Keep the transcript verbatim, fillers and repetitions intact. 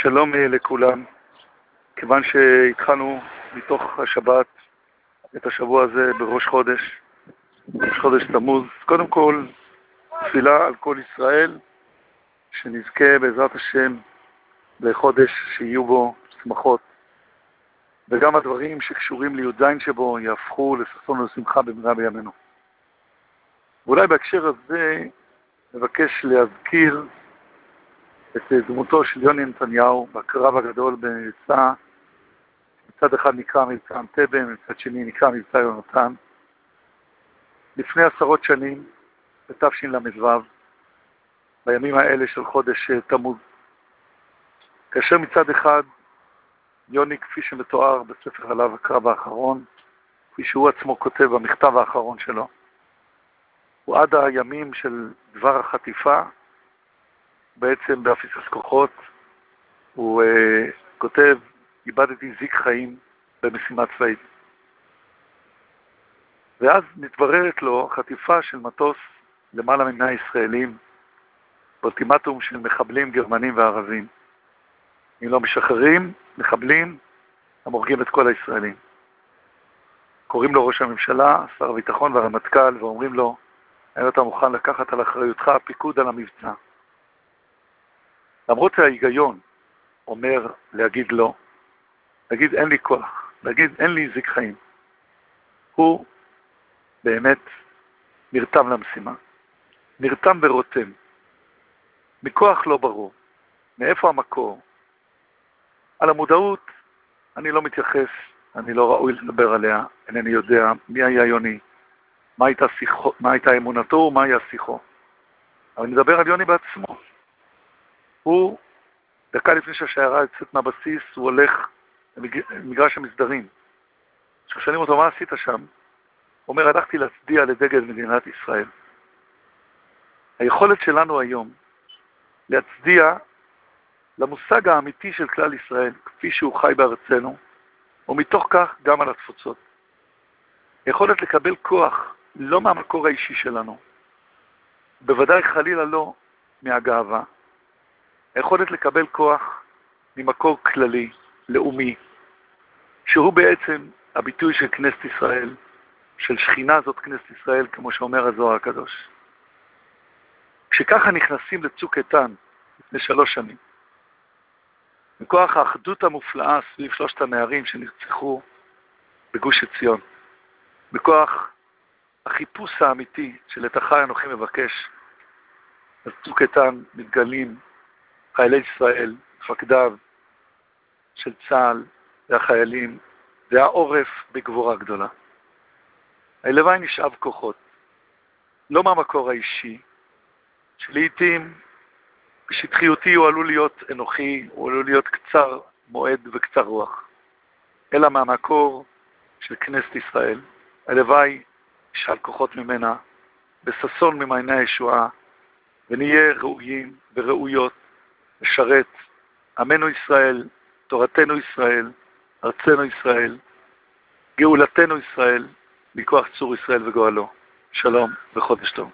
שלום לכולם. כיוון שהתחלנו מתוך השבת את השבוע הזה בראש חודש, ראש חודש תמוז, קודם כל תפילה על כל ישראל, שנזכה בעזרת השם לחודש שיהיו בו שמחות, וגם הדברים שקשורים לי"ז שבו יהפכו לששון ולשמחה במהרה בימינו. ואולי בהקשר הזה נבקש להזכיר את דמותו של יוני נתניהו בקרב הגדול במבצע, מצד אחד נקרא מבצע אנטבה, מצד שני נקרא מבצע יונתן, לפני עשרות שנים, בתשל"ו, בימים האלה של חודש תמוז, כאשר מצד אחד יוני, כפי שמתואר בספר עליו הקרב האחרון, כפי שהוא עצמו כותב במכתב האחרון שלו, הוא עד הימים של דבר החטיפה, בעצם באפיסת כוחות, הוא uh, כותב, איבדתי זיק חיים במשימה צבאית. ואז מתבררת לו חטיפה של מטוס למעלה ממאה ישראלים, באולטימטום של מחבלים גרמנים וערבים. אם לא משחררים, מחבלים, הם הורגים את כל הישראלים. קוראים לו ראש הממשלה, שר הביטחון והרמטכ"ל, ואומרים לו, האם אתה מוכן לקחת על אחריותך הפיקוד על המבצע? למרות שההיגיון אומר להגיד לא, להגיד אין לי כוח, להגיד אין לי זיק חיים. הוא באמת נרתם למשימה, נרתם ורותם, מכוח לא ברור. מאיפה המקור? על המודעות אני לא מתייחס, אני לא ראוי לדבר עליה, אינני יודע מי היה יוני, מה הייתה, שיחו, מה הייתה אמונתו ומה היה שיחו. אבל נדבר על יוני בעצמו. הוא, דקה לפני שהשיירה יוצאת מהבסיס, הוא הולך למגרש המסדרים. כששואלים אותו, מה עשית שם? הוא אומר, הלכתי להצדיע לדגל מדינת ישראל. היכולת שלנו היום להצדיע למושג האמיתי של כלל ישראל, כפי שהוא חי בארצנו, ומתוך כך גם על התפוצות. היכולת לקבל כוח לא מהמקור האישי שלנו, בוודאי חלילה לא מהגאווה. היכולת לקבל כוח ממקור כללי, לאומי, שהוא בעצם הביטוי של כנסת ישראל, של שכינה זאת כנסת ישראל, כמו שאומר הזוהר הקדוש. כשככה נכנסים לצוק איתן, לפני שלוש שנים, מכוח האחדות המופלאה סביב שלושת הנערים שנרצחו בגוש עציון, מכוח החיפוש האמיתי של את אחי אנוכי מבקש, אז צוק איתן מתגלים חיילי ישראל, מפקדיו של צה"ל והחיילים, והעורף בגבורה גדולה. הלוואי נשאב כוחות, לא מהמקור האישי, שלעיתים בשטחיותי הוא עלול להיות אנוכי, הוא עלול להיות קצר מועד וקצר רוח, אלא מהמקור של כנסת ישראל. הלוואי נשאב כוחות ממנה, בששון ממעייני הישועה, ונהיה ראויים וראויות לשרת עמנו ישראל, תורתנו ישראל, ארצנו ישראל, גאולתנו ישראל, מכוח צור ישראל וגואלו. שלום וחודש טוב.